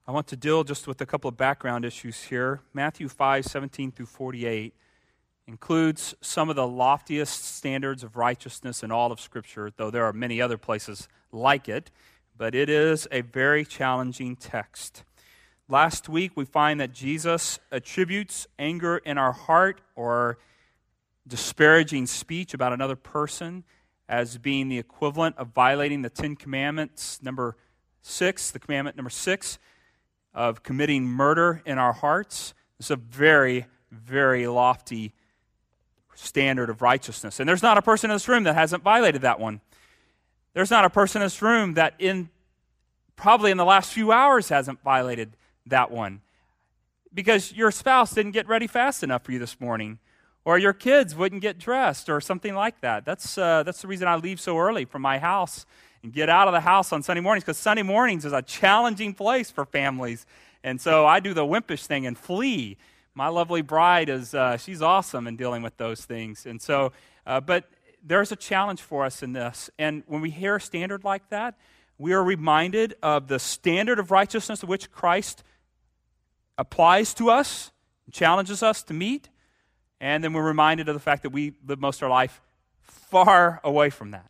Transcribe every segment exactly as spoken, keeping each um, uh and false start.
I want to deal just with a couple of background issues here. Matthew five, seventeen through forty-eight includes some of the loftiest standards of righteousness in all of Scripture, though there are many other places like it, but it is a very challenging text. Last week, we find that Jesus attributes anger in our heart or disparaging speech about another person as being the equivalent of violating the Ten Commandments, number six, the commandment number six, of committing murder in our hearts. It's a very, very lofty standard of righteousness. And there's not a person in this room that hasn't violated that one. There's not a person in this room that in probably in the last few hours hasn't violated that one. Because your spouse didn't get ready fast enough for you this morning, or your kids wouldn't get dressed, or something like that. That's uh, that's the reason I leave so early from my house and get out of the house on Sunday mornings, because Sunday mornings is a challenging place for families. And so I do the wimpish thing and flee. My lovely bride is, uh, she's awesome in dealing with those things. And so, uh, but there's a challenge for us in this. And when we hear a standard like that, we are reminded of the standard of righteousness of which Christ applies to us, and challenges us to meet. And then we're reminded of the fact that we live most of our life far away from that.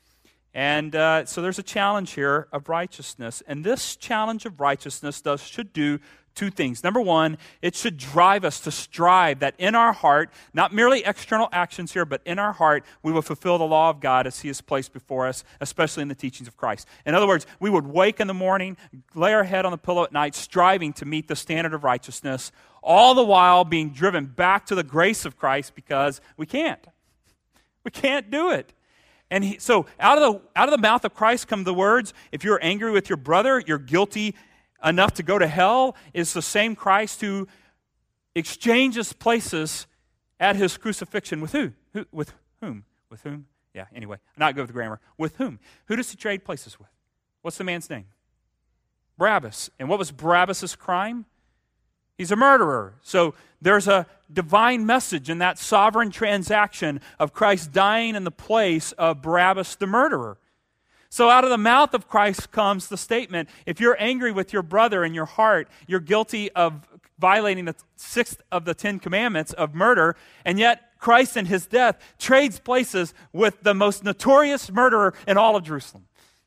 And uh, so there's a challenge here of righteousness. And this challenge of righteousness does should do two things. Number one, it should drive us to strive that in our heart, not merely external actions here, but in our heart, we will fulfill the law of God as He has placed before us, especially in the teachings of Christ. In other words, we would wake in the morning, lay our head on the pillow at night, striving to meet the standard of righteousness, all the while being driven back to the grace of Christ because we can't. We can't do it. And he, so out of the out of the mouth of Christ come the words, if you're angry with your brother, you're guilty enough to go to hell. Is the same Christ who exchanges places at His crucifixion with who? who? With whom? With whom? Yeah, anyway, I'm not good with the grammar. With whom? Who does He trade places with? What's the man's name? Barabbas. And what was Barabbas' crime? He's a murderer. So there's a divine message in that sovereign transaction of Christ dying in the place of Barabbas the murderer. So out of the mouth of Christ comes the statement, if you're angry with your brother in your heart, you're guilty of violating the sixth of the Ten Commandments of murder, and yet Christ in His death trades places with the most notorious murderer in all of Jerusalem,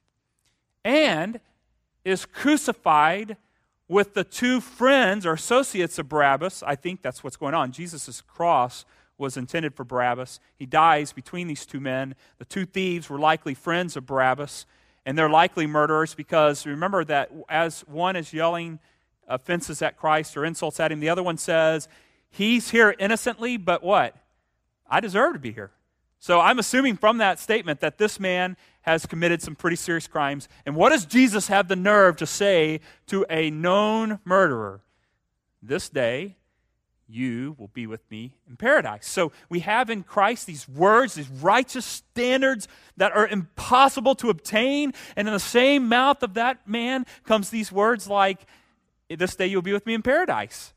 and is crucified with the two friends or associates of Barabbas. I think that's what's going on. Jesus' cross was intended for Barabbas. He dies between these two men. The two thieves were likely friends of Barabbas, and they're likely murderers because remember that as one is yelling offenses at Christ or insults at Him, the other one says, He's here innocently, but what? I deserve to be here. So I'm assuming from that statement that this man has committed some pretty serious crimes. And what does Jesus have the nerve to say to a known murderer? This day, you will be with me in paradise. So we have in Christ these words, these righteous standards that are impossible to obtain. And in the same mouth of that man comes these words like, this day you'll be with me in paradise.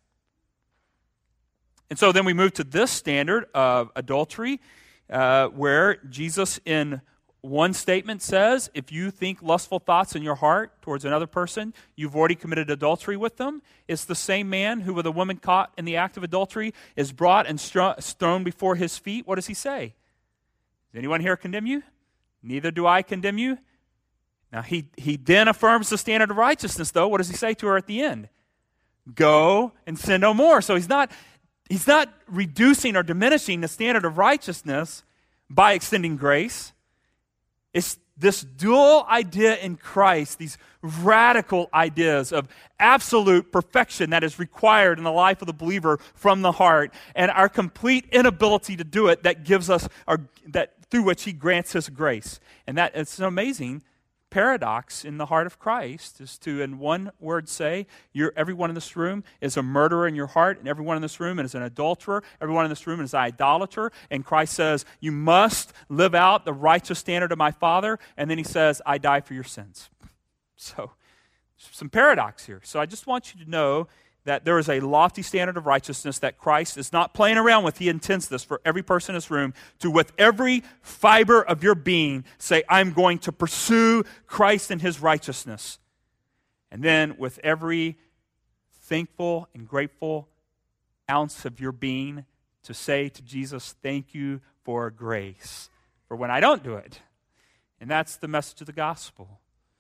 And so then we move to this standard of adultery, uh, where Jesus in one statement says, if you think lustful thoughts in your heart towards another person, you've already committed adultery with them. It's the same man who, with a woman caught in the act of adultery, is brought and str- thrown before his feet. What does he say? Does anyone here condemn you? Neither do I condemn you. Now, he, he then affirms the standard of righteousness, though. What does he say to her at the end? Go and sin no more. So he's not, he's not reducing or diminishing the standard of righteousness by extending grace. It's this dual idea in Christ, these radical ideas of absolute perfection that is required in the life of the believer from the heart, and our complete inability to do it that gives us our, that through which He grants His grace. And that it's an amazing paradox in the heart of Christ is to, in one word, say, you're, everyone in this room is a murderer in your heart, and everyone in this room is an adulterer, everyone in this room is an idolater, and Christ says, you must live out the righteous standard of my Father, and then He says, I die for your sins. So, some paradox here. So I just want you to know that there is a lofty standard of righteousness that Christ is not playing around with. He intends this for every person in this room to, with every fiber of your being, say, I'm going to pursue Christ and His righteousness. And then with every thankful and grateful ounce of your being, to say to Jesus, thank you for grace, for when I don't do it. And that's the message of the gospel.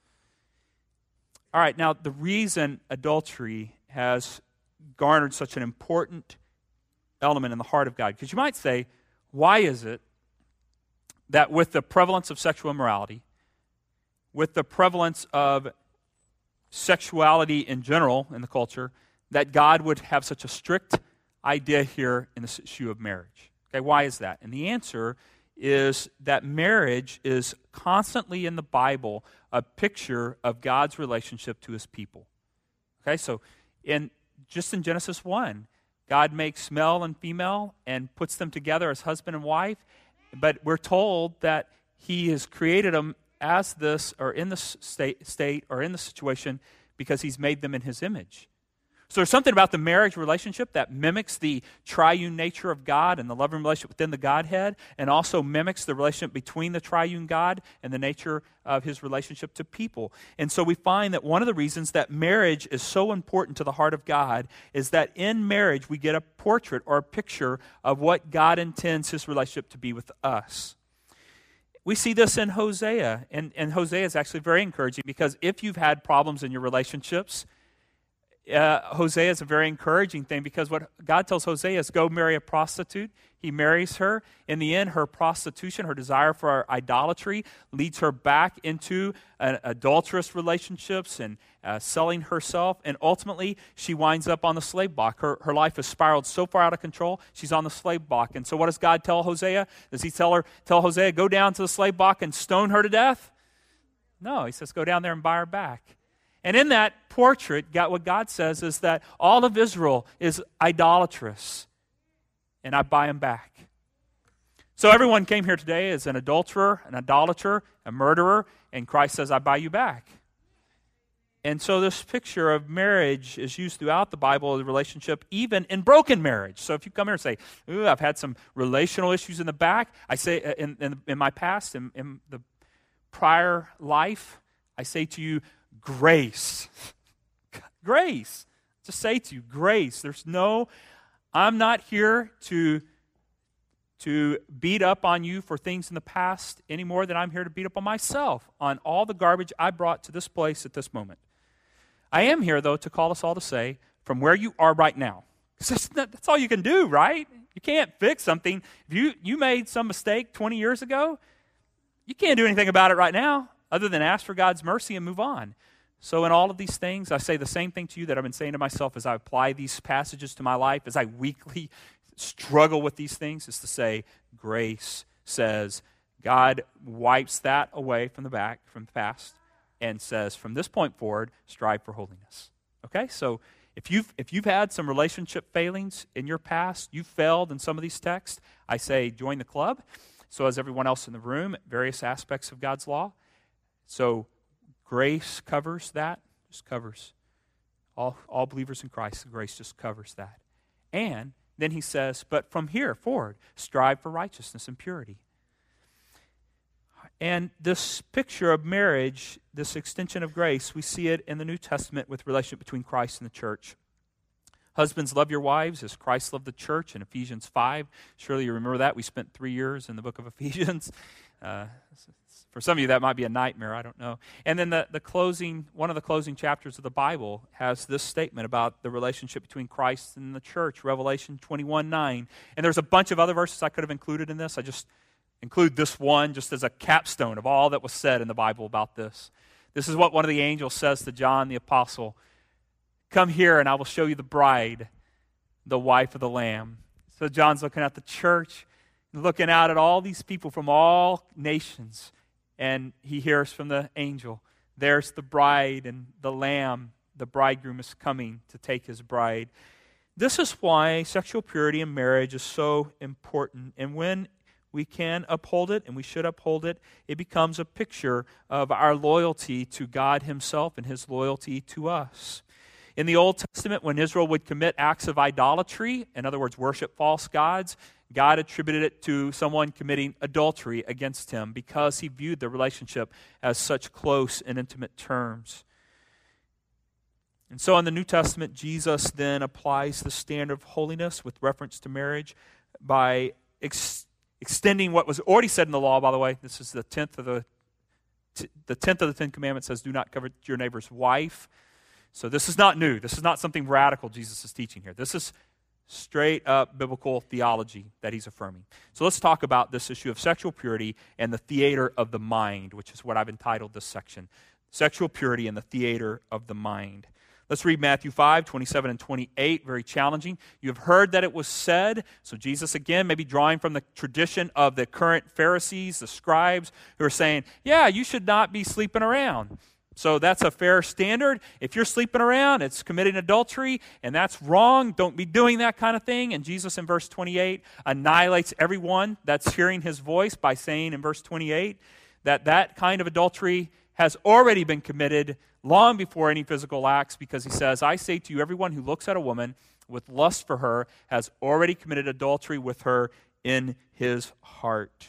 All right, now the reason adultery has garnered such an important element in the heart of God, because you might say, why is it that with the prevalence of sexual immorality, with the prevalence of sexuality in general in the culture, that God would have such a strict idea here in this issue of marriage? Okay, why is that? And the answer is that marriage is constantly in the Bible a picture of God's relationship to his people. Okay, so in just in Genesis one, God makes male and female and puts them together as husband and wife, but we're told that he has created them as this, or in this state, state or in the situation, because he's made them in his image. So there's something about the marriage relationship that mimics the triune nature of God and the loving relationship within the Godhead, and also mimics the relationship between the triune God and the nature of his relationship to people. And so we find that one of the reasons that marriage is so important to the heart of God is that in marriage we get a portrait or a picture of what God intends his relationship to be with us. We see this in Hosea, and, and Hosea is actually very encouraging, because if you've had problems in your relationships, Uh, Hosea is a very encouraging thing, because what God tells Hosea is go marry a prostitute. He marries her. In the end, her prostitution, her desire for idolatry, leads her back into uh, adulterous relationships and uh, selling herself. And ultimately, she winds up on the slave block. Her, her life has spiraled so far out of control, she's on the slave block. And so what does God tell Hosea? Does he tell her, tell Hosea, go down to the slave block and stone her to death? No, he says, go down there and buy her back. And in that portrait, God, what God says is that all of Israel is idolatrous, and I buy them back. So everyone came here today as an adulterer, an idolater, a murderer, and Christ says, I buy you back. And so this picture of marriage is used throughout the Bible, the relationship, even in broken marriage. So if you come here and say, ooh, I've had some relational issues in the back, I say, in, in, in my past, in, in the prior life, I say to you, grace. Grace. Just say to you, grace. There's no, I'm not here to, to beat up on you for things in the past any more than I'm here to beat up on myself on all the garbage I brought to this place at this moment. I am here, though, to call us all to say, from where you are right now, because that's, that's all you can do, right? You can't fix something. If you, you made some mistake twenty years ago, you can't do anything about it right now other than ask for God's mercy and move on. So in all of these things, I say the same thing to you that I've been saying to myself as I apply these passages to my life, as I weekly struggle with these things, is to say, grace says, God wipes that away from the back, from the past, and says, from this point forward, strive for holiness. Okay? So if you've, if you've had some relationship failings in your past, you've failed in some of these texts, I say join the club. So as everyone else in the room, various aspects of God's law. So grace covers that, just covers. All, all believers in Christ, grace just covers that. And then he says, but from here forward, strive for righteousness and purity. And this picture of marriage, this extension of grace, we see it in the New Testament with the relationship between Christ and the church. Husbands, love your wives as Christ loved the church in Ephesians five. Surely you remember that. We spent three years in the book of Ephesians. Uh, for some of you, that might be a nightmare. I don't know. And then the, the closing, one of the closing chapters of the Bible has this statement about the relationship between Christ and the church, Revelation twenty-one nine. And there's a bunch of other verses I could have included in this. I just include this one just as a capstone of all that was said in the Bible about this. This is what one of the angels says to John the apostle. Come here and I will show you the bride, the wife of the Lamb. So John's looking at the church, looking out at all these people from all nations. And he hears from the angel, there's the bride and the Lamb. The bridegroom is coming to take his bride. This is why sexual purity in marriage is so important. And when we can uphold it, and we should uphold it, it becomes a picture of our loyalty to God himself and his loyalty to us. In the Old Testament, when Israel would commit acts of idolatry, in other words, worship false gods, God attributed it to someone committing adultery against him because he viewed the relationship as such close and intimate terms. And so in the New Testament, Jesus then applies the standard of holiness with reference to marriage by ex- extending what was already said in the law, by the way. This is the tenth of the t- the tenth of the Ten Commandments says, do not covet your neighbor's wife. So this is not new. This is not something radical Jesus is teaching here. This is straight up biblical theology that he's affirming. So let's talk about this issue of sexual purity and the theater of the mind, which is what I've entitled this section. Sexual purity and the theater of the mind. Let's read Matthew five, twenty-seven and twenty-eight, very challenging. You have heard that it was said, so Jesus again maybe drawing from the tradition of the current Pharisees, the scribes, who are saying, yeah, you should not be sleeping around. So that's a fair standard. If you're sleeping around, it's committing adultery, and that's wrong. Don't be doing that kind of thing. And Jesus in verse twenty-eight annihilates everyone that's hearing his voice by saying in verse twenty-eight that that kind of adultery has already been committed long before any physical acts, because he says, I say to you, everyone who looks at a woman with lust for her has already committed adultery with her in his heart.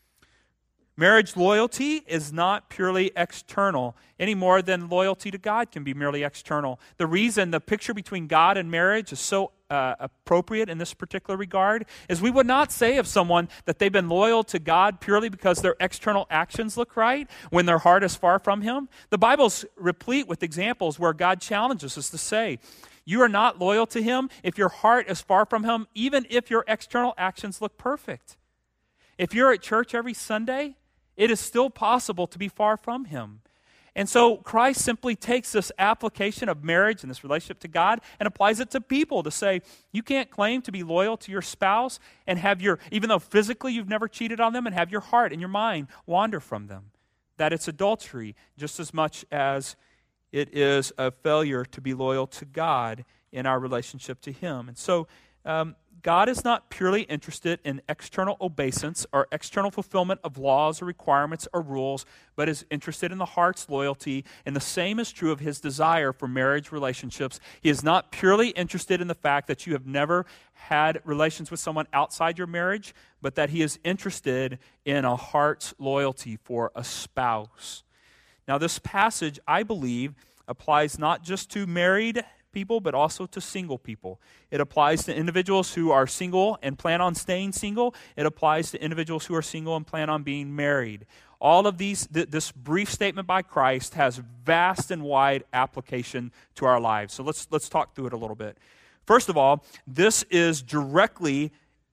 Marriage loyalty is not purely external any more than loyalty to God can be merely external. The reason the picture between God and marriage is so uh, appropriate in this particular regard is we would not say of someone that they've been loyal to God purely because their external actions look right when their heart is far from Him. The Bible's replete with examples where God challenges us to say, you are not loyal to Him if your heart is far from Him, even if your external actions look perfect. If you're at church every Sunday, it is still possible to be far from Him. And so Christ simply takes this application of marriage and this relationship to God and applies it to people to say, you can't claim to be loyal to your spouse and have your, even though physically you've never cheated on them, and have your heart and your mind wander from them. That it's adultery just as much as it is a failure to be loyal to God in our relationship to Him. And so um, God is not purely interested in external obeisance or external fulfillment of laws or requirements or rules, but is interested in the heart's loyalty. And the same is true of His desire for marriage relationships. He is not purely interested in the fact that you have never had relations with someone outside your marriage, but that He is interested in a heart's loyalty for a spouse. Now, this passage, I believe, applies not just to married people, but also to single people. It applies to individuals who are single and plan on staying single. It applies to individuals who are single and plan on being married. All of these, th- this brief statement by Christ has vast and wide application to our lives. So let's let's talk through it a little bit. First of all, this is directly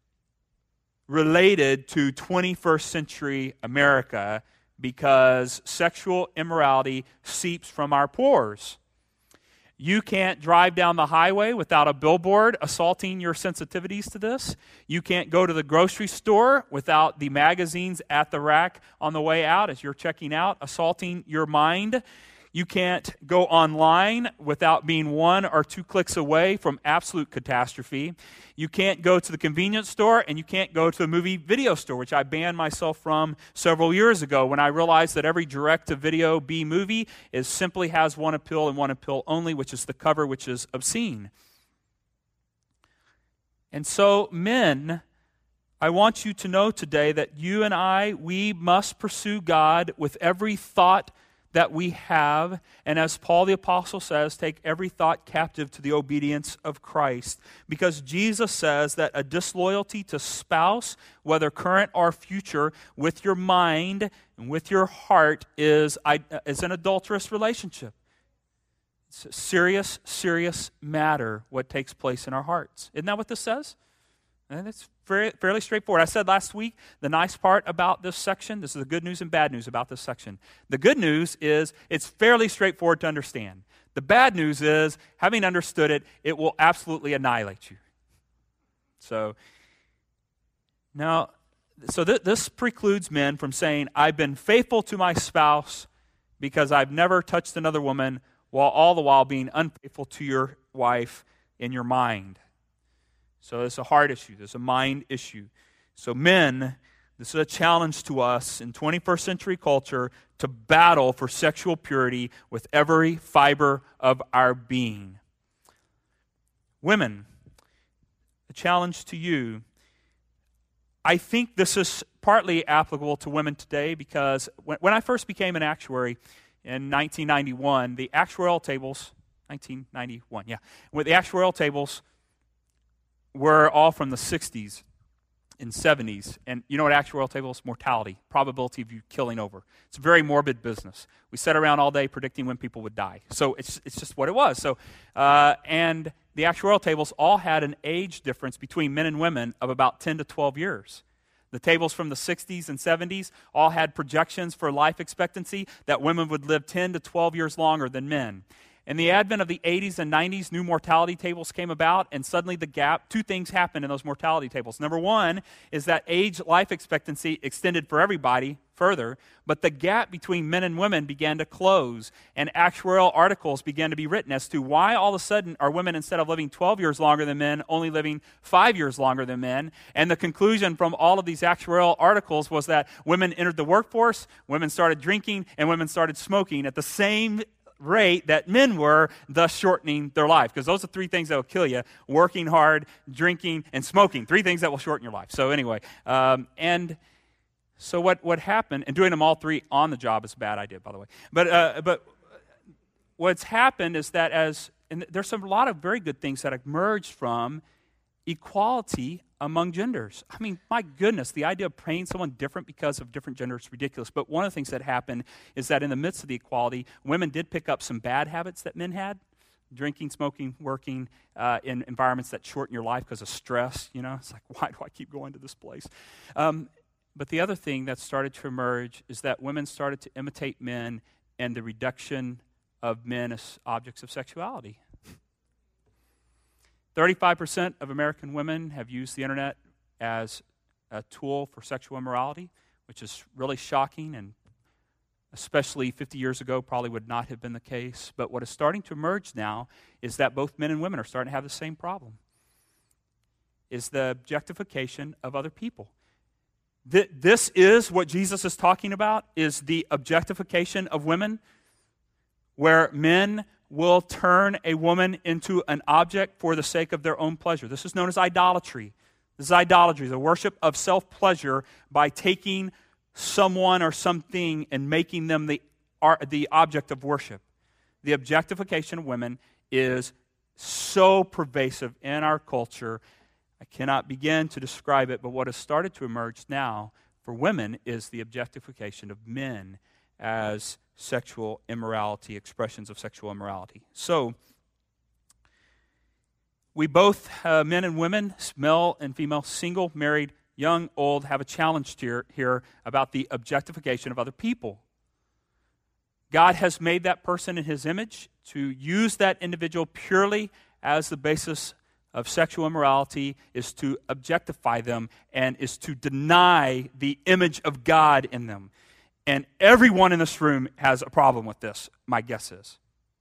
related to twenty-first century America because sexual immorality seeps from our pores. You can't drive down the highway without a billboard assaulting your sensitivities to this. You can't go to the grocery store without the magazines at the rack on the way out as you're checking out, assaulting your mind. You can't go online without being one or two clicks away from absolute catastrophe. You can't go to the convenience store, and you can't go to the movie video store, which I banned myself from several years ago when I realized that every direct-to-video B movie is simply has one appeal and one appeal only, which is the cover, which is obscene. And so, men, I want you to know today that you and I, we must pursue God with every thought that we have, and as Paul the Apostle says, take every thought captive to the obedience of Christ. Because Jesus says that a disloyalty to spouse, whether current or future, with your mind and with your heart is, is an adulterous relationship. It's a serious, serious matter what takes place in our hearts. Isn't that what this says? And it's very, fairly straightforward. I said last week, the nice part about this section, this is the good news and bad news about this section. The good news is it's fairly straightforward to understand. The bad news is, having understood it, it will absolutely annihilate you. So, now, so th- this precludes men from saying, I've been faithful to my spouse because I've never touched another woman, while all the while being unfaithful to your wife in your mind. So it's a heart issue. There's a mind issue. So men, this is a challenge to us in twenty-first century culture to battle for sexual purity with every fiber of our being. Women, a challenge to you. I think this is partly applicable to women today because when, when I first became an actuary in nineteen ninety-one, the actuarial tables, nineteen ninety-one, yeah. Where the actuarial tables were all from the sixties and seventies. And you know what actuarial tables? Mortality, probability of you killing over. It's a very morbid business. We sat around all day predicting when people would die. So it's it's just what it was. So uh, and the actuarial tables all had an age difference between men and women of about ten to twelve years. The tables from the sixties and seventies all had projections for life expectancy that women would live ten to twelve years longer than men. In the advent of the eighties and nineties, new mortality tables came about, and suddenly the gap, two things happened in those mortality tables. Number one is that age life expectancy extended for everybody further, but the gap between men and women began to close, and actuarial articles began to be written as to why all of a sudden are women, instead of living twelve years longer than men, only living five years longer than men. And the conclusion from all of these actuarial articles was that women entered the workforce, women started drinking, and women started smoking at the same rate that men were, thus shortening their life. Because those are three things that will kill you: working hard, drinking, and smoking. Three things that will shorten your life. So anyway, um, and so what, what happened, and doing them all three on the job is a bad idea, by the way. But uh, but what's happened is that as, and there's some, a lot of very good things that emerged from equality among genders. I mean, my goodness, the idea of paying someone different because of different gender is ridiculous. But one of the things that happened is that in the midst of the equality, women did pick up some bad habits that men had: drinking, smoking, working uh, in environments that shorten your life because of stress. You know, it's like, why do I keep going to this place? Um, but the other thing that started to emerge is that women started to imitate men and the reduction of men as objects of sexuality. thirty-five percent of American women have used the internet as a tool for sexual immorality, which is really shocking, and especially fifty years ago probably would not have been the case. But what is starting to emerge now is that both men and women are starting to have the same problem, is the objectification of other people. Th- this is what Jesus is talking about, is the objectification of women, where men will turn a woman into an object for the sake of their own pleasure. This is known as idolatry. This is idolatry, the worship of self-pleasure by taking someone or something and making them the, the object of worship. The objectification of women is so pervasive in our culture. I cannot begin to describe it, but what has started to emerge now for women is the objectification of men as sexual immorality, expressions of sexual immorality. So, we both, uh, men and women, male and female, single, married, young, old, have a challenge here, here about the objectification of other people. God has made that person in His image. To use that individual purely as the basis of sexual immorality is to objectify them and is to deny the image of God in them. And everyone in this room has a problem with this, my guess is.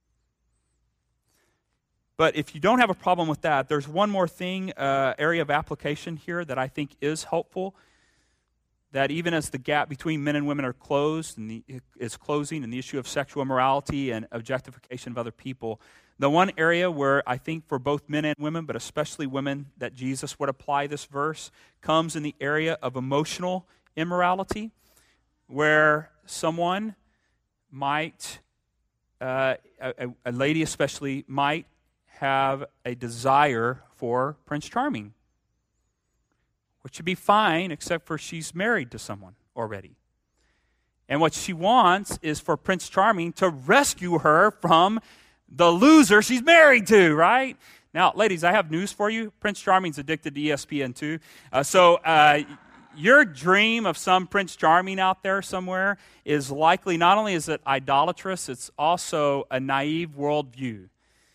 But if you don't have a problem with that, there's one more thing, uh, area of application here that I think is helpful, that even as the gap between men and women are closed and the, is closing, and the issue of sexual immorality and objectification of other people, the one area where I think for both men and women, but especially women, that Jesus would apply this verse comes in the area of emotional immorality, where someone might, uh, a, a lady especially, might have a desire for Prince Charming, which would be fine except for she's married to someone already. And what she wants is for Prince Charming to rescue her from the loser she's married to, right? Now, ladies, I have news for you. Prince Charming's addicted to E S P N too. Uh, so uh, your dream of some Prince Charming out there somewhere is likely, not only is it idolatrous, it's also a naive worldview.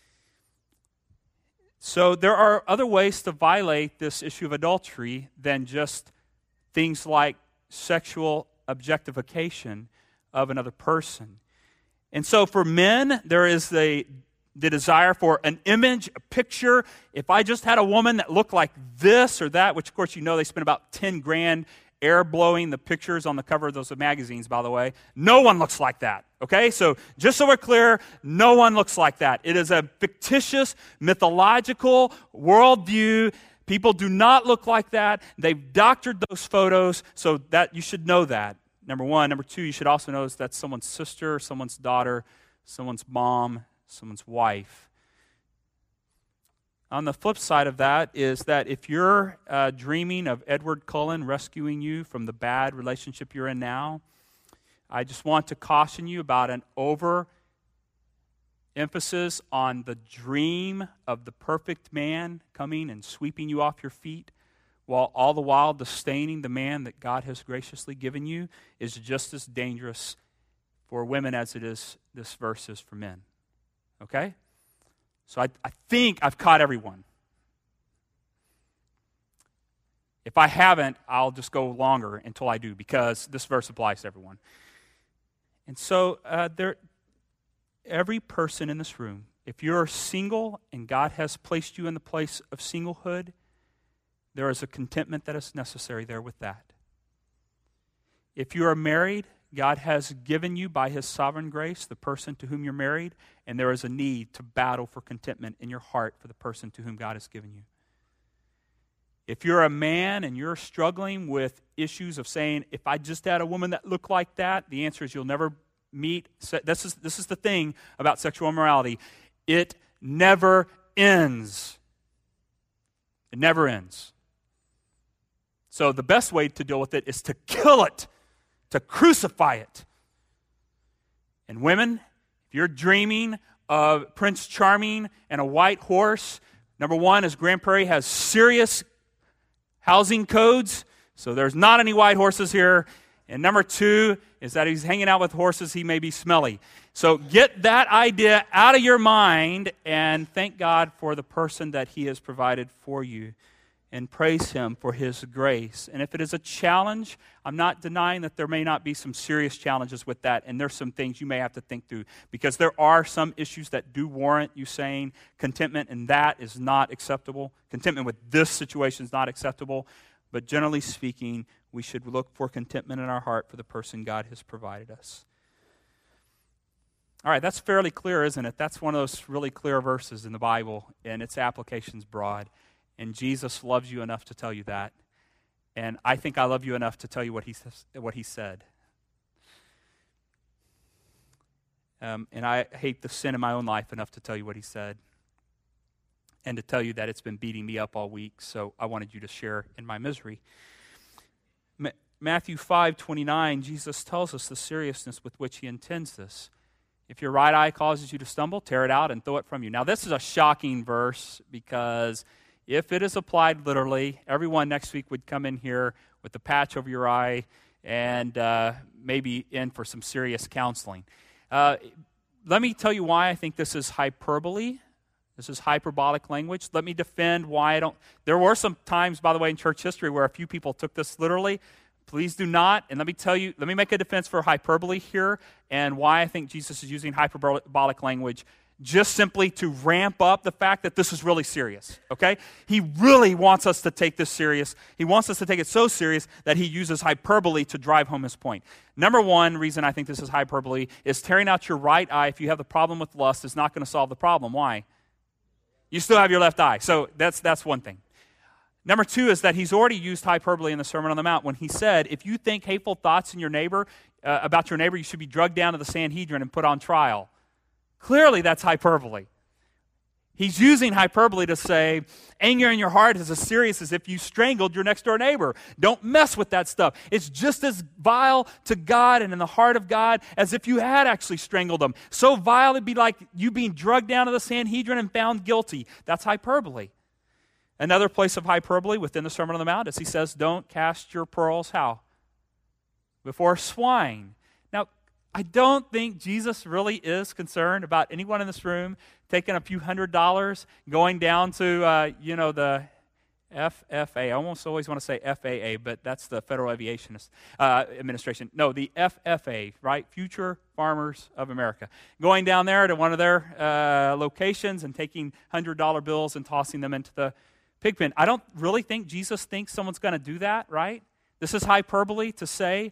So there are other ways to violate this issue of adultery than just things like sexual objectification of another person. And so for men, there is the, the desire for an image, a picture. If I just had a woman that looked like this or that, which of course you know they spend about ten grand air blowing the pictures on the cover of those magazines, by the way. No one looks like that, okay? So just so we're clear, no one looks like that. It is a fictitious, mythological worldview. People do not look like that. They've doctored those photos, so that you should know that. Number one. Number two, you should also know that's someone's sister, someone's daughter, someone's mom, someone's wife. On the flip side of that is that if you're uh, dreaming of Edward Cullen rescuing you from the bad relationship you're in now, I just want to caution you about an over emphasis on the dream of the perfect man coming and sweeping you off your feet, while all the while disdaining the man that God has graciously given you, is just as dangerous for women as it is, this verse is for men. Okay? So I, I think I've caught everyone. If I haven't, I'll just go longer until I do, because this verse applies to everyone. And so uh, there, every person in this room, if you're single and God has placed you in the place of singlehood, there is a contentment that is necessary there with that. If you are married, God has given you by His sovereign grace the person to whom you're married, and there is a need to battle for contentment in your heart for the person to whom God has given you. If you're a man and you're struggling with issues of saying, if I just had a woman that looked like that, the answer is you'll never meet. This is, this is the thing about sexual immorality. It never ends. It never ends. So the best way to deal with it is to kill it, to crucify it. And women, if you're dreaming of Prince Charming and a white horse, number one is Grand Prairie has serious housing codes, so there's not any white horses here. And number two is that he's hanging out with horses, he may be smelly. So get that idea out of your mind and thank God for the person that He has provided for you. And praise Him for His grace. And if it is a challenge, I'm not denying that there may not be some serious challenges with that, and there's some things you may have to think through, because there are some issues that do warrant you saying contentment, and that is not acceptable. Contentment with this situation is not acceptable, but generally speaking, we should look for contentment in our heart for the person God has provided us. All right, that's fairly clear, isn't it? That's one of those really clear verses in the Bible, and its application's broad. And Jesus loves you enough to tell you that. And I think I love you enough to tell you what he, what he said. Um, and I hate the sin in my own life enough to tell you what He said. And to tell you that it's been beating me up all week, so I wanted you to share in my misery. Ma- Matthew five twenty-nine, Jesus tells us the seriousness with which He intends this. If your right eye causes you to stumble, tear it out and throw it from you. Now this is a shocking verse, because if it is applied literally, everyone next week would come in here with a patch over your eye and uh, maybe in for some serious counseling. Uh, let me tell you why I think this is hyperbole. This is hyperbolic language. Let me defend why I don't. There were some times, by the way, in church history where a few people took this literally. Please do not. And let me tell you, let me make a defense for hyperbole here and why I think Jesus is using hyperbolic language, just simply to ramp up the fact that this is really serious, okay? He really wants us to take this serious. He wants us to take it so serious that He uses hyperbole to drive home His point. Number one reason I think this is hyperbole is tearing out your right eye, if you have the problem with lust, is not going to solve the problem. Why? You still have your left eye. So that's that's one thing. Number two is that He's already used hyperbole in the Sermon on the Mount when He said, if you think hateful thoughts in your neighbor, uh, about your neighbor, you should be drugged down to the Sanhedrin and put on trial. Clearly, that's hyperbole. He's using hyperbole to say, anger in your heart is as serious as if you strangled your next-door neighbor. Don't mess with that stuff. It's just as vile to God and in the heart of God as if you had actually strangled them. So vile, it'd be like you being drugged down to the Sanhedrin and found guilty. That's hyperbole. Another place of hyperbole within the Sermon on the Mount is He says, don't cast your pearls, how? Before swine. Now, I don't think Jesus really is concerned about anyone in this room taking a few hundred dollars, going down to, uh, you know, the F F A. I almost always want to say F A A, but that's the Federal Aviation uh, Administration. No, the F F A, right? Future Farmers of America. Going down there to one of their uh, locations and taking one hundred dollar bills and tossing them into the pig pen. I don't really think Jesus thinks someone's going to do that, right? This is hyperbole to say,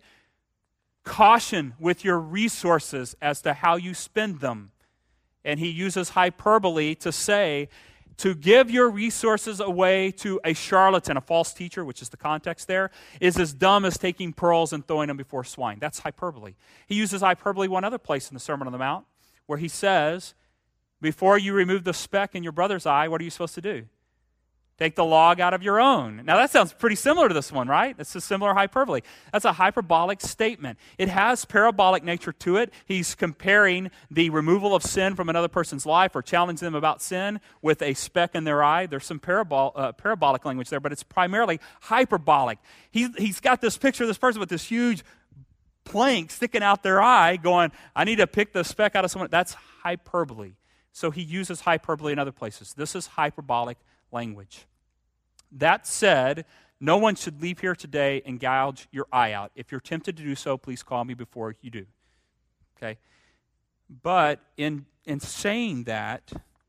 caution with your resources as to how you spend them. And He uses hyperbole to say, to give your resources away to a charlatan, a false teacher, which is the context there, is as dumb as taking pearls and throwing them before swine. That's hyperbole. He uses hyperbole one other place in the Sermon on the Mount, where He says, Before you remove the speck in your brother's eye, what are you supposed to do? Take the log out of your own. Now that sounds pretty similar to this one, right? It's a similar hyperbole. That's a hyperbolic statement. It has parabolic nature to it. He's comparing the removal of sin from another person's life or challenging them about sin with a speck in their eye. There's some parabol- uh, parabolic language there, but it's primarily hyperbolic. He, he's got this picture of this person with this huge plank sticking out their eye going, I need to pick the speck out of someone. That's hyperbole. So he uses hyperbole in other places. This is hyperbolic language. That said, no one should leave here today and gouge your eye out. If you're tempted to do so, please call me before you do. Okay? But in in saying that,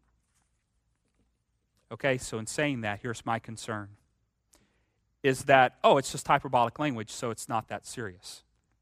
okay, so in saying that, here's my concern. Is that, oh, it's just hyperbolic language, so it's not that serious.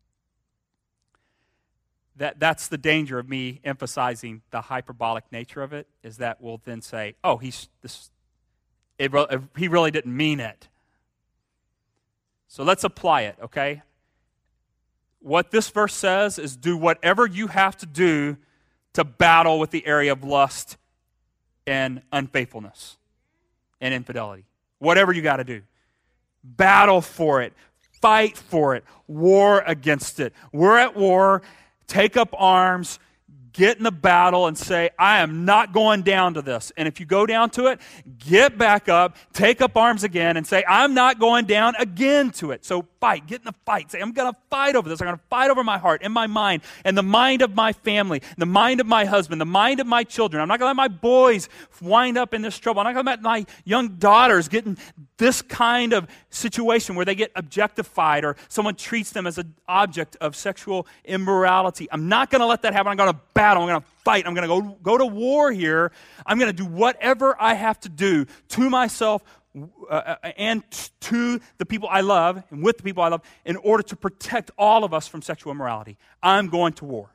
That, that's the danger of me emphasizing the hyperbolic nature of it, is that we'll then say, oh, he's this. It, he really didn't mean it. So let's apply it, okay? What this verse says is do whatever you have to do to battle with the area of lust and unfaithfulness and infidelity. Whatever you got to do. Battle for it. Fight for it. War against it. We're at war. Take up arms. Get in the battle and say, I am not going down to this. And if you go down to it, get back up, take up arms again, and say, I'm not going down again to it. So fight. Get in the fight. Say, I'm going to fight over this. I'm going to fight over my heart and my mind and the mind of my family, the mind of my husband, the mind of my children. I'm not going to let my boys wind up in this trouble. I'm not going to let my young daughters get in this kind of situation where they get objectified or someone treats them as an object of sexual immorality. I'm not going to let that happen. I'm going to battle. I'm going to fight. I'm going to go, go to war here. I'm going to do whatever I have to do to myself uh, and to the people I love and with the people I love in order to protect all of us from sexual immorality. I'm going to war.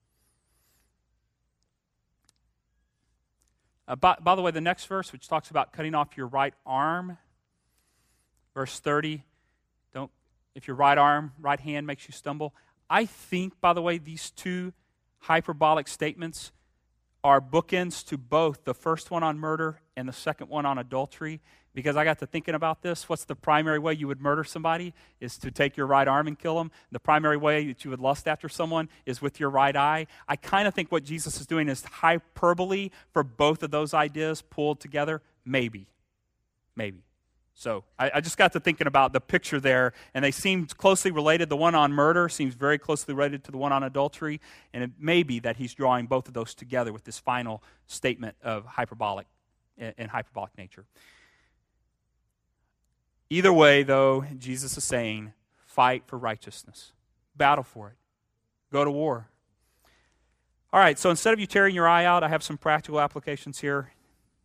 Uh, by, by the way, the next verse, which talks about cutting off your right arm, verse thirty, don't if your right arm, right hand makes you stumble. I think, by the way, these two hyperbolic statements are bookends to both the first one on murder and the second one on adultery, because I got to thinking about this. What's the primary way you would murder somebody? Is to take your right arm and kill them. The primary way that you would lust after someone is with your right eye. I kind of think what Jesus is doing is hyperbole for both of those ideas pulled together. Maybe. Maybe. So I, I just got to thinking about the picture there, and they seemed closely related. The one on murder seems very closely related to the one on adultery, and it may be that he's drawing both of those together with this final statement of hyperbolic and hyperbolic nature. Either way, though, Jesus is saying, fight for righteousness. Battle for it. Go to war. All right, so instead of you tearing your eye out, I have some practical applications here.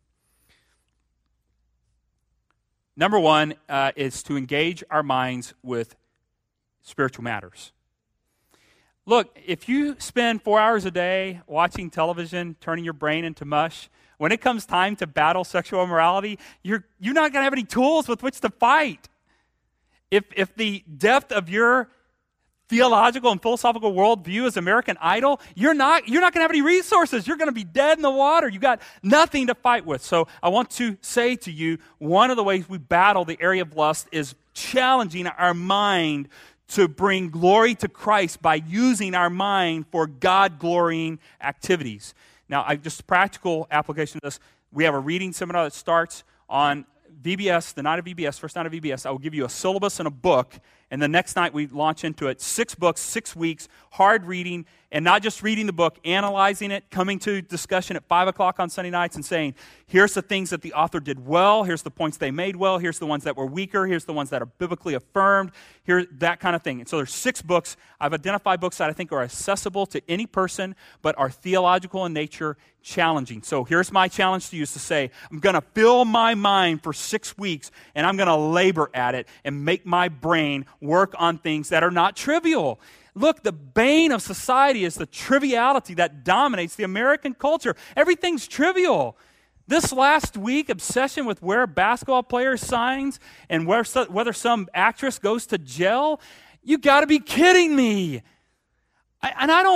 Number one uh, is to engage our minds with spiritual matters. Look, if you spend four hours a day watching television, turning your brain into mush, when it comes time to battle sexual immorality, you're you're not going to have any tools with which to fight. If if the depth of your theological and philosophical worldview is American Idol, you're not you're not going to have any resources. You're going to be dead in the water. You got nothing to fight with. So I want to say to you, one of the ways we battle the area of lust is challenging our mind to bring glory to Christ by using our mind for God-glorying activities. Now, I just practical application of this. We have a reading seminar that starts on V B S, the night of V B S, first night of V B S. I will give you a syllabus and a book, and the next night we launch into it. Six books, six weeks, hard reading, and not just reading the book, analyzing it, coming to discussion at five o'clock on Sunday nights and saying, here's the things that the author did well, here's the points they made well, here's the ones that were weaker, here's the ones that are biblically affirmed, here, that kind of thing. And so there's six books. I've identified books that I think are accessible to any person, but are theological in nature, challenging. So here's my challenge to you is to say, I'm going to fill my mind for six weeks, and I'm going to labor at it and make my brain work on things that are not trivial. Look, the bane of society is the triviality that dominates the American culture. Everything's trivial. This last week, obsession with where a basketball player signs and where, whether some actress goes to jail, you got to be kidding me. I, and I don't,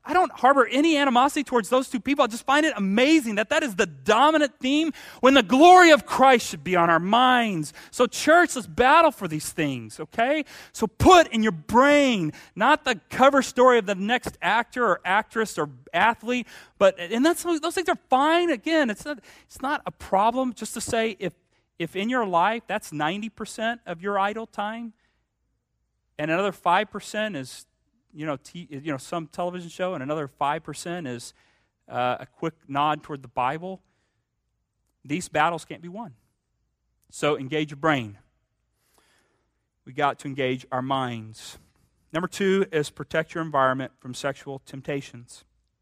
I don't harbor any animosity towards those two people. I just find it amazing that that is the dominant theme when the glory of Christ should be on our minds. So church, let's battle for these things, okay? So put in your brain, not the cover story of the next actor or actress or athlete, but, and that's, those things are fine. Again, it's not, it's not a problem just to say if, if in your life that's ninety percent of your idle time and another five percent is You know, t- you know, some television show, and another five percent is uh, a quick nod toward the Bible. These battles can't be won. So engage your brain. We got to engage our minds. Number two is protect your environment from sexual temptations.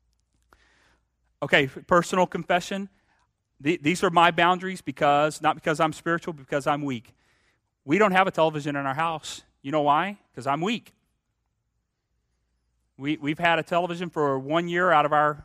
Okay, personal confession. The, these are my boundaries because, not because I'm spiritual, but because I'm weak. We don't have a television in our house. You know why? Because I'm weak. We, we've had a television for one year out of our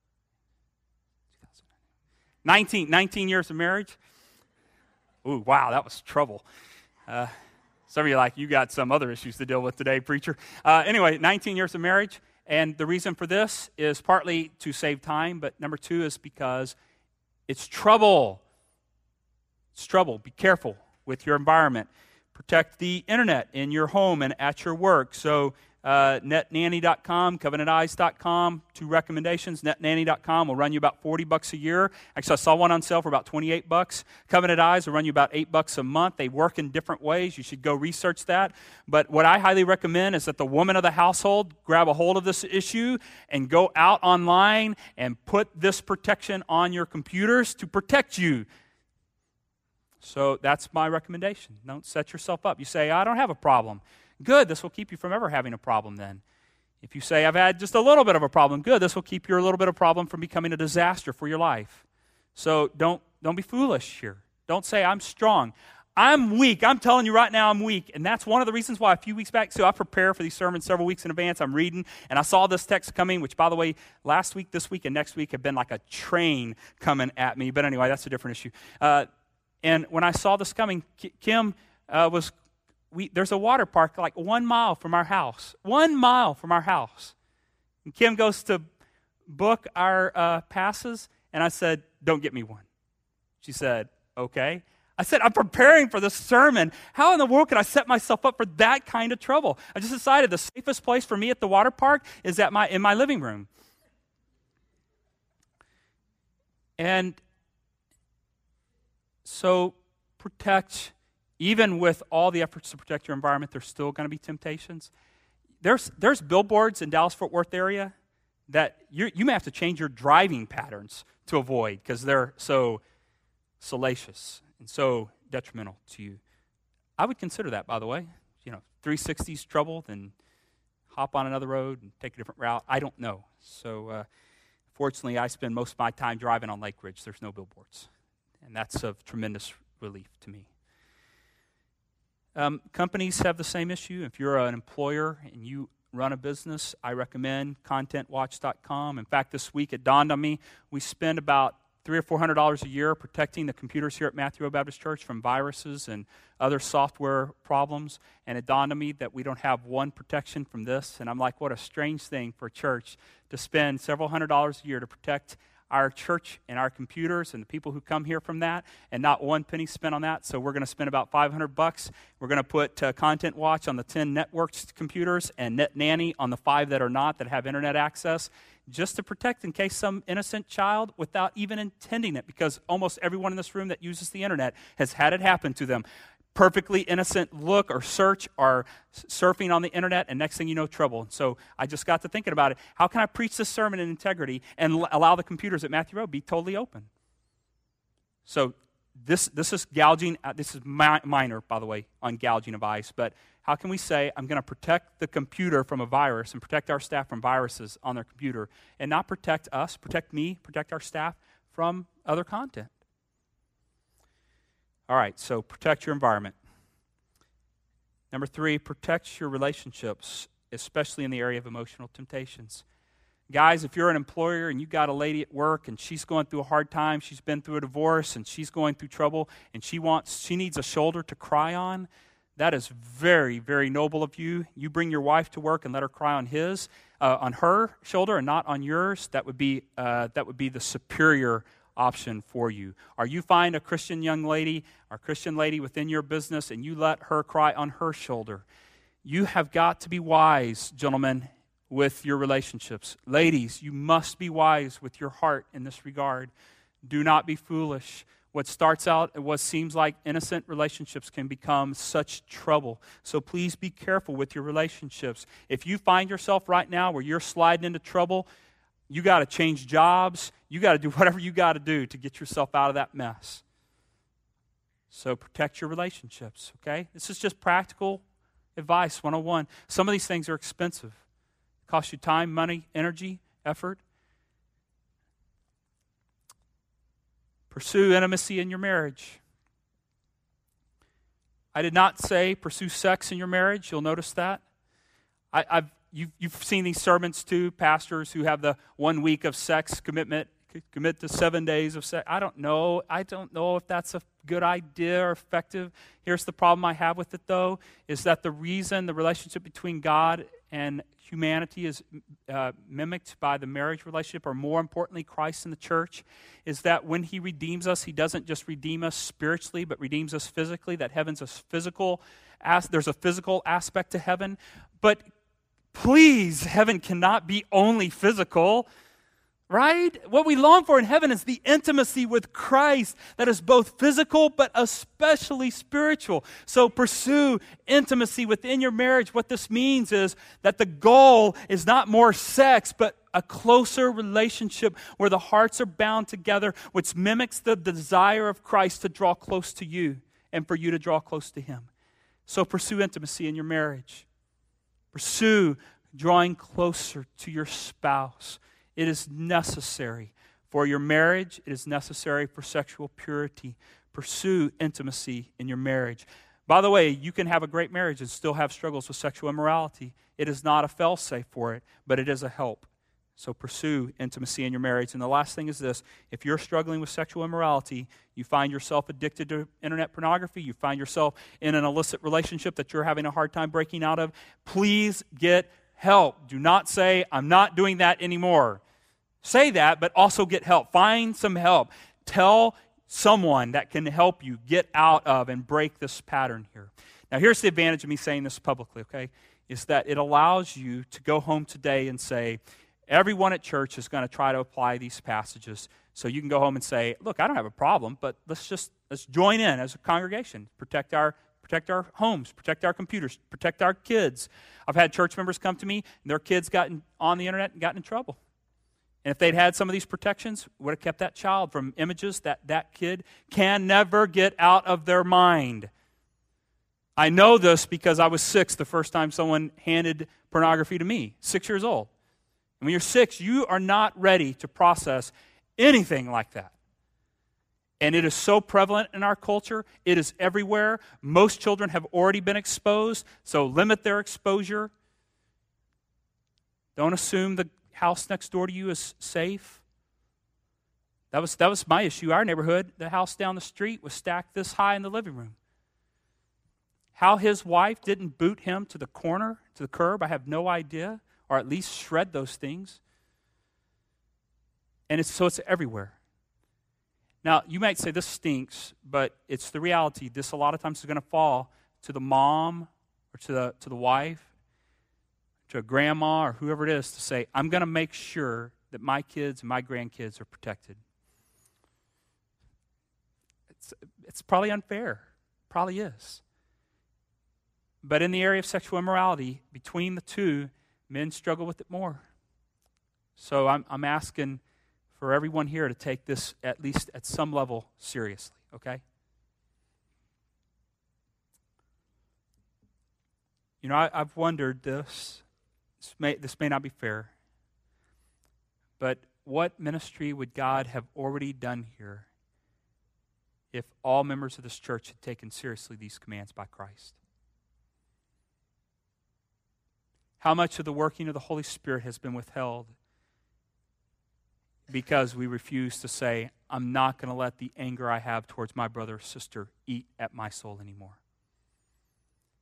nineteen, nineteen years of marriage. Ooh, wow, that was trouble. Uh, some of you are like, you got some other issues to deal with today, preacher. Uh, anyway, nineteen years of marriage, and the reason for this is partly to save time, but number two is because it's trouble. It's trouble. Be careful with your environment. Protect the internet in your home and at your work. So Uh, net nanny dot com, covenant eyes dot com, two recommendations. net nanny dot com will run you about forty bucks a year. Actually, I saw one on sale for about twenty-eight bucks. Covenant Eyes will run you about eight bucks a month. They work in different ways. You should go research that. But what I highly recommend is that the woman of the household grab a hold of this issue and go out online and put this protection on your computers to protect you. So that's my recommendation. Don't set yourself up. You say, I don't have a problem. Good, this will keep you from ever having a problem then. If you say, I've had just a little bit of a problem, good, this will keep your little bit of problem from becoming a disaster for your life. So don't, don't be foolish here. Don't say, I'm strong. I'm weak. I'm telling you right now I'm weak. And that's one of the reasons why a few weeks back, so I prepare for these sermons several weeks in advance. I'm reading, and I saw this text coming, which, by the way, last week, this week, and next week have been like a train coming at me. But anyway, that's a different issue. Uh, and when I saw this coming, Kim uh, was... We, there's a water park like one mile from our house. One mile from our house. And Kim goes to book our uh, passes, and I said, don't get me one. She said, okay. I said, I'm preparing for this sermon. How in the world can I set myself up for that kind of trouble? I just decided the safest place for me at the water park is at my in my living room. And so protect. Even with all the efforts to protect your environment, there's still going to be temptations. There's there's billboards in Dallas-Fort Worth area that you you may have to change your driving patterns to avoid because they're so salacious and so detrimental to you. I would consider that, by the way. You know, three sixty's trouble, then hop on another road and take a different route. I don't know. So, uh, fortunately, I spend most of my time driving on Lake Ridge. There's no billboards, and that's of tremendous relief to me. Um, companies have the same issue. If you're an employer and you run a business, I recommend content watch dot com. In fact, this week it dawned on me, we spend about three or four hundred dollars a year protecting the computers here at Matthew Road Baptist Church from viruses and other software problems. And it dawned on me that we don't have one protection from this. And I'm like, what a strange thing for a church to spend several hundred dollars a year to protect our church and our computers and the people who come here from that, and not one penny spent on that. So we're going to spend about five hundred bucks. We're going to put uh, Content Watch on the ten networked computers and Net Nanny on the five that are not, that have internet access, just to protect in case some innocent child, without even intending it, because almost everyone in this room that uses the internet has had it happen to them. Perfectly innocent look or search or surfing on the internet, and next thing you know, trouble. And so I just got to thinking about it. How can I preach this sermon in integrity and l- allow the computers at Matthew Road be totally open? So this this is gouging. Uh, this is mi- minor, by the way, on gouging of eyes. But how can we say, I'm going to protect the computer from a virus and protect our staff from viruses on their computer, and not protect us, protect me, protect our staff from other content? All right, so protect your environment. Number three, protect your relationships, especially in the area of emotional temptations. Guys, if you're an employer and you got a lady at work and she's going through a hard time, she's been through a divorce and she's going through trouble and she wants, she needs a shoulder to cry on, That is very, very noble of you. You bring your wife to work and let her cry on his, uh, on her shoulder and not on yours. That would be uh, that would be the superior option for you. Or you find a Christian young lady or Christian lady within your business and you let her cry on her shoulder. You have got to be wise, gentlemen, with your relationships. Ladies, you must be wise with your heart in this regard. Do not be foolish. What starts out and what seems like innocent relationships can become such trouble. So please be careful with your relationships. If you find yourself right now where you're sliding into trouble, you got to change jobs. You got to do whatever you got to do to get yourself out of that mess. So protect your relationships, okay? This is just practical advice, one oh one. Some of these things are expensive. It costs you time, money, energy, effort. Pursue intimacy in your marriage. I did not say pursue sex in your marriage. You'll notice that. I, I've you've, you've seen these sermons too, pastors who have the one week of sex commitment, commit to seven days of sex. I don't know. I don't know if that's a good idea or effective. Here's the problem I have with it, though, is that the reason the relationship between God and humanity is uh, mimicked by the marriage relationship, or more importantly, Christ and the church, is that when he redeems us, he doesn't just redeem us spiritually, but redeems us physically, that heaven's a physical, as, there's a physical aspect to heaven. But please, heaven cannot be only physical, right? What we long for in heaven is the intimacy with Christ that is both physical but especially spiritual. So pursue intimacy within your marriage. What this means is that the goal is not more sex, but a closer relationship where the hearts are bound together, which mimics the desire of Christ to draw close to you and for you to draw close to him. So pursue intimacy in your marriage. Pursue drawing closer to your spouse. It is necessary for your marriage. It is necessary for sexual purity. Pursue intimacy in your marriage. By the way, you can have a great marriage and still have struggles with sexual immorality. It is not a fail-safe for it, but it is a help. So pursue intimacy in your marriage. And the last thing is this. If you're struggling with sexual immorality, you find yourself addicted to internet pornography, you find yourself in an illicit relationship that you're having a hard time breaking out of, please get help. Do not say, I'm not doing that anymore. Say that, but also get help. Find some help. Tell someone that can help you get out of and break this pattern here. Now, here's the advantage of me saying this publicly, okay, is that it allows you to go home today and say, everyone at church is going to try to apply these passages. So you can go home and say, look, I don't have a problem, but let's just let's join in as a congregation. Protect our protect our homes, protect our computers, protect our kids. I've had church members come to me, and their kids got in, on the internet and gotten in trouble. And if they'd had some of these protections, would have kept that child from images that that kid can never get out of their mind. I know this because I was six the first time someone handed pornography to me, six years old. And when you're six, you are not ready to process anything like that. And it is so prevalent in our culture. It is everywhere. Most children have already been exposed, so limit their exposure. Don't assume the house next door to you is safe. That was, that was my issue. Our neighborhood, the house down the street was stacked this high in the living room. How his wife didn't boot him to the corner, to the curb, I have no idea, or at least shred those things. And it's, so it's everywhere. Now, you might say this stinks, but it's the reality. This a lot of times is going to fall to the mom or to the to the wife, to a grandma or whoever it is to say, I'm going to make sure that my kids and my grandkids are protected. It's, it's probably unfair. Probably is. But in the area of sexual immorality, between the two, men struggle with it more. So I'm, I'm asking for everyone here to take this, at least at some level, seriously, okay? You know, I, I've wondered this. This may, this may not be fair. But what ministry would God have already done here if all members of this church had taken seriously these commands by Christ? How much of the working of the Holy Spirit has been withheld because we refuse to say, I'm not going to let the anger I have towards my brother or sister eat at my soul anymore?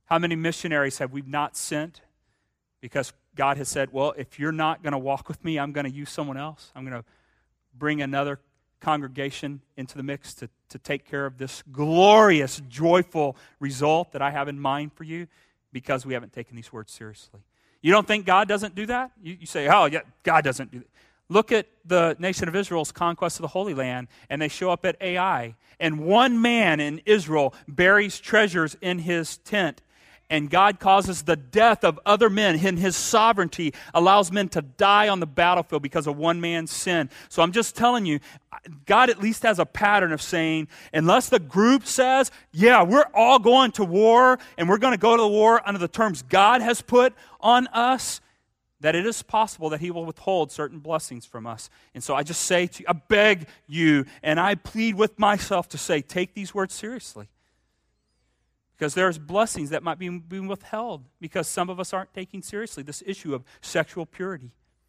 How many missionaries have we not sent because God has said, well, if you're not going to walk with me, I'm going to use someone else. I'm going to bring another congregation into the mix to, to take care of this glorious, joyful result that I have in mind for you, because we haven't taken these words seriously. You don't think God doesn't do that? You, you say, oh, yeah, God doesn't do that. Look at the nation of Israel's conquest of the Holy Land, and they show up at Ai. And one man in Israel buries treasures in his tent, and God causes the death of other men. In his sovereignty, allows men to die on the battlefield because of one man's sin. So I'm just telling you, God at least has a pattern of saying, unless the group says, yeah, we're all going to war, and we're going to go to the war under the terms God has put on us, that it is possible that he will withhold certain blessings from us. And so I just say to you, I beg you, and I plead with myself to say, take these words seriously. Because there's blessings that might be being withheld because some of us aren't taking seriously this issue of sexual purity.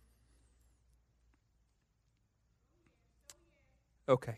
Okay.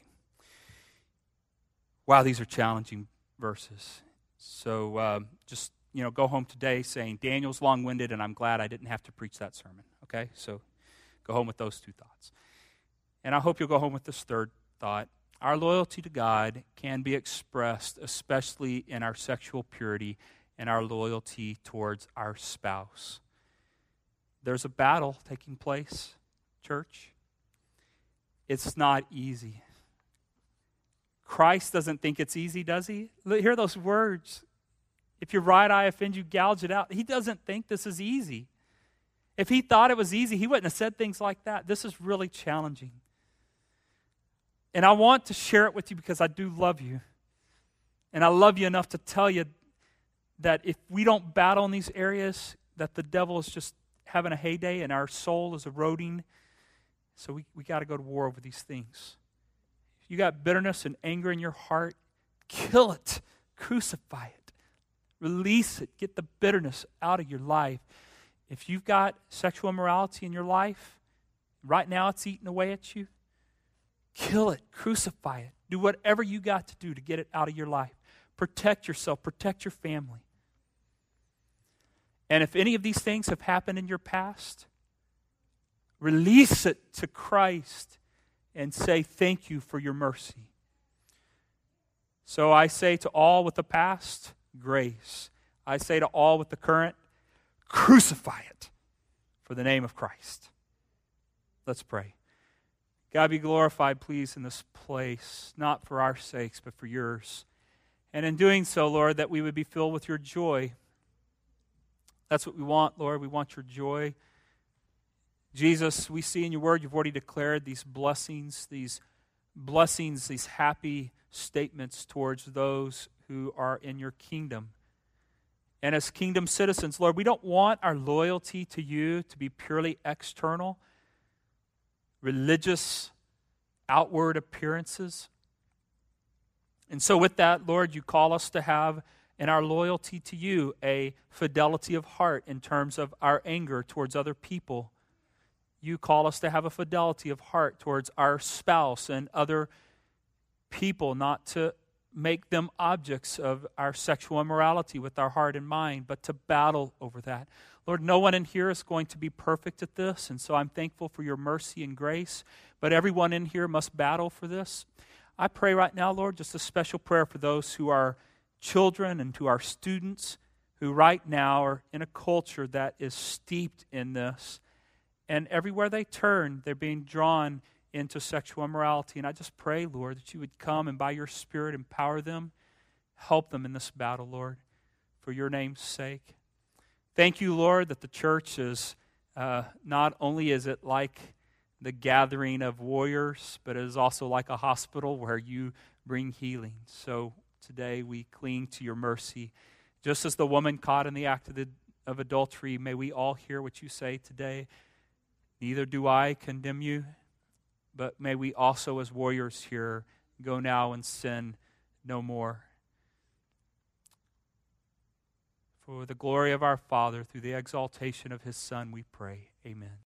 Wow, these are challenging verses. So um, just, you know, go home today saying, Daniel's long-winded, and I'm glad I didn't have to preach that sermon. Okay? So go home with those two thoughts. And I hope you'll go home with this third thought. Our loyalty to God can be expressed, especially in our sexual purity and our loyalty towards our spouse. There's a battle taking place, church. It's not easy. Christ doesn't think it's easy, does he? Hear those words. If your right eye offends you, gouge it out. He doesn't think this is easy. If he thought it was easy, he wouldn't have said things like that. This is really challenging. And I want to share it with you because I do love you. And I love you enough to tell you that if we don't battle in these areas, that the devil is just having a heyday and our soul is eroding. So we, we got to go to war over these things. If you got bitterness and anger in your heart, kill it. Crucify it. Release it. Get the bitterness out of your life. If you've got sexual immorality in your life, right now it's eating away at you, kill it. Crucify it. Do whatever you got to do to get it out of your life. Protect yourself. Protect your family. And if any of these things have happened in your past, release it to Christ and say thank you for your mercy. So I say to all with the past, grace. I say to all with the current, crucify it for the name of Christ. Let's pray. God, be glorified, please, in this place, not for our sakes, but for yours. And in doing so, Lord, that we would be filled with your joy. That's what we want, Lord. We want your joy. Jesus, we see in your word, you've already declared these blessings, these blessings, these happy statements towards those who are in your kingdom. And as kingdom citizens, Lord, we don't want our loyalty to you to be purely external, religious, outward appearances. And so with that, Lord, you call us to have in our loyalty to you a fidelity of heart in terms of our anger towards other people. You call us to have a fidelity of heart towards our spouse and other people, not to make them objects of our sexual immorality with our heart and mind, but to battle over that. Lord, no one in here is going to be perfect at this, and so I'm thankful for your mercy and grace, but everyone in here must battle for this. I pray right now, Lord, just a special prayer for those who are children and to our students who right now are in a culture that is steeped in this. And everywhere they turn, they're being drawn into sexual immorality. And I just pray, Lord, that you would come and by your Spirit empower them, help them in this battle, Lord, for your name's sake. Thank you, Lord, that the church is, uh, not only is it like the gathering of warriors, but it is also like a hospital where you bring healing. So today we cling to your mercy. Just as the woman caught in the act of, the, of adultery, may we all hear what you say today. Neither do I condemn you, but may we also as warriors here go now and sin no more. For the glory of our Father, through the exaltation of his Son, we pray. Amen.